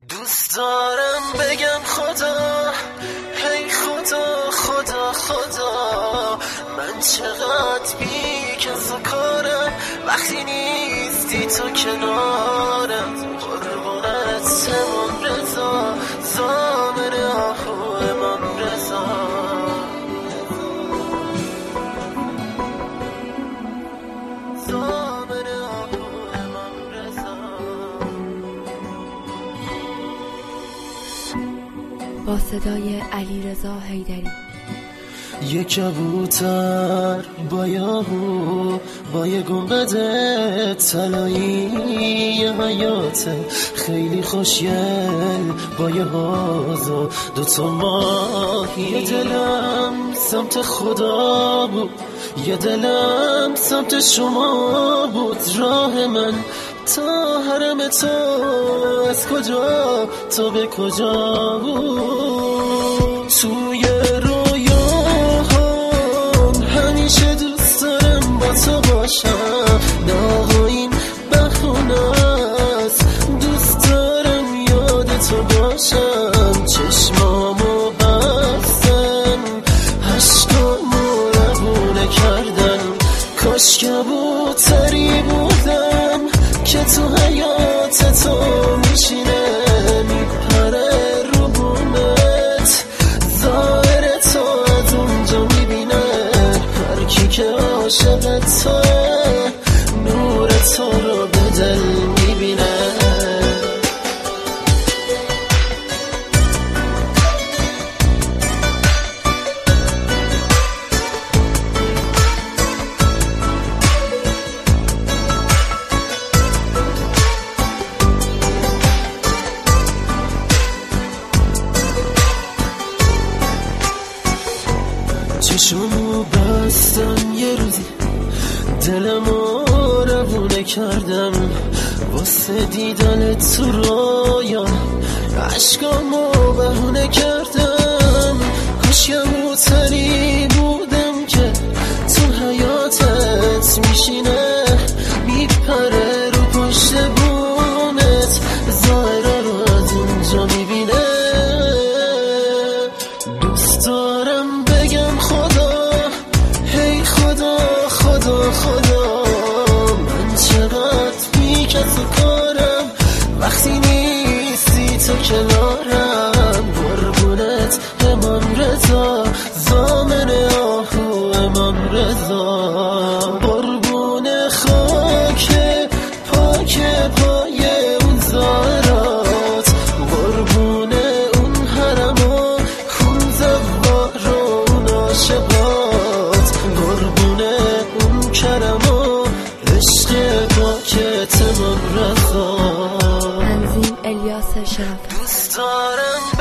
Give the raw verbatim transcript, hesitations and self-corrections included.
دوست دارم بگم خدا، هی خدا خدا خدا، من چقدر بی کس و کارم وقتی نیستی تو کنارم. قربونت امام رضا، زامن آهو امام رضا. زامن آهو امام رضا. با صدای علیرضا حیدری. یه کبوتر با یاهو، با یه گنبد طلایی، یه حیات خیلی خوشگل با یه حوض و دوتا ماهی. یه دلم سمت خدا بود، یه دلم سمت شما بود. راه من تا حرم تو از کجا تا به کجا بود. توی همیشه دوست دارم با تو باشم، نه این بهونه است. دوست دارم یاد تو باشم، چشمامو بستم، عشقامو روونه کردم. کاش کبوتری بودم که تو حیات تو میشینه، میپره رو بونت، ظاهر تو از اونجا میبینه. کی که عاشقت توه، نور تو رو به دل میبینه. چشمو بستم یه روزی، دلمو روونه کردم واسه دیدن تو رویا، عشقامو بهونه کردم. کاش کبوتری بودم که تو حیاتت میشینه، میپره رو پشت بونت، ظاهرا رو از اونجا میبینه. دوست دارم بگم خدا، هی خدا خدا خدا، من چقدر بی کس و کارم وقتی نیستی تو کنارم. قربونت امام رضا، زامن آهو امام رضا. قربون خاک پاک پای اون زارات، قربون اون حرم و خون زوار و اون عاشقات، قربون اون کرم و عشق پاکت امام رضا. تنظیم الیاس شرافت. دوست دارم